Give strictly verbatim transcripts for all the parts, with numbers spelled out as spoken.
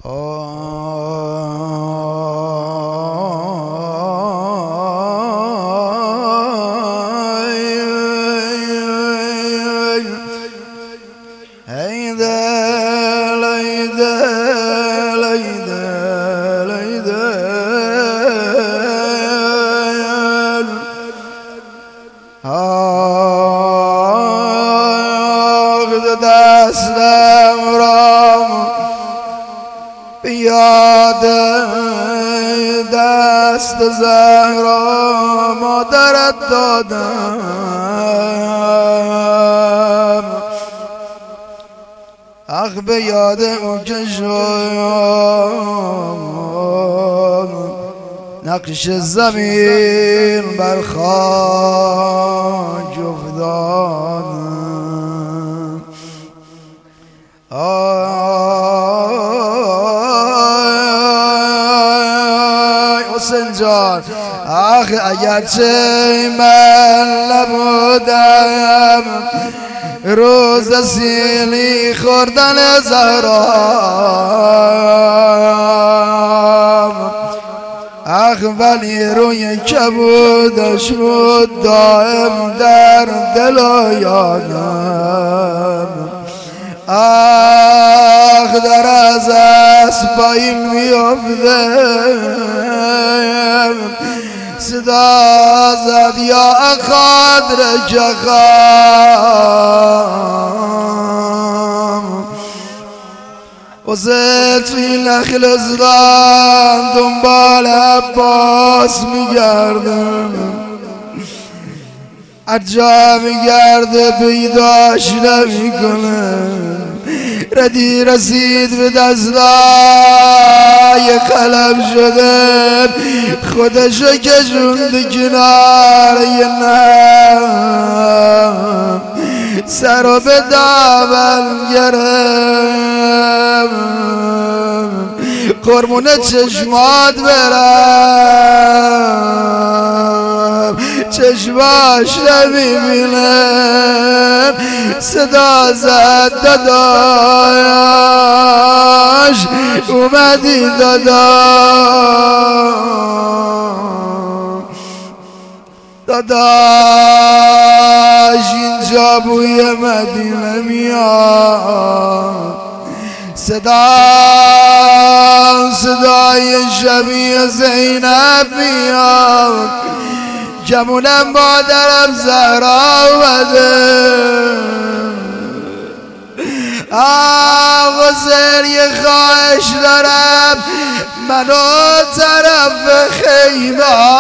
دستم را بیاد دست زهرا مادرت دادم، اخ به یاد او که شد نقش زمین بر خاک افتادم. آی حسین جان، آخ اگرچه من نبودم روز سیلی خوردن زهرا، اخ ولی روی کبودش بود دائم در دل و یادم. آخ در از اسبایی میافته صدا زد یا خاطر جخام وزه توی نخل زدن دنبال عباس میگردم، عجا میگرده پیداش نمیکنه، ردی رسید به دستای قلم شده خودشو کشوند کنار یه نم، سرو به دامن گرم قربون چشمات برم، چشماش نمیبینم، صدا زد داداش اومدی داداش، داداش اینجا بوی مدینه میاد، صدا صدای شبیه زینب میاد، جمونم مادرم زهرا اومده، آقا زر یه خواهش دارم منو طرف خیمه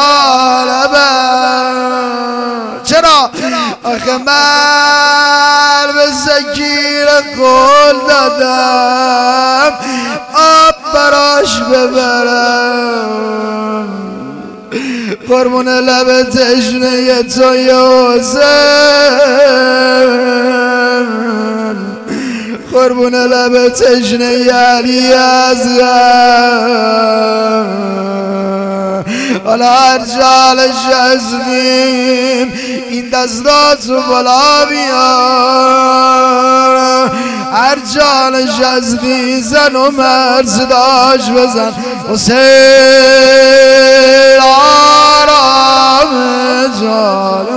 آرم. چرا؟ آخه من به سکیر قول دادم آب براش ببرم، قربون لب تشنه تو حسین، قربون لب تشنه علی اصغر، حالا هر جالش ازمیم این دستاتو بالا بیار، هر جالش ازمی زن و مرد صداش بزن حسین آرام جان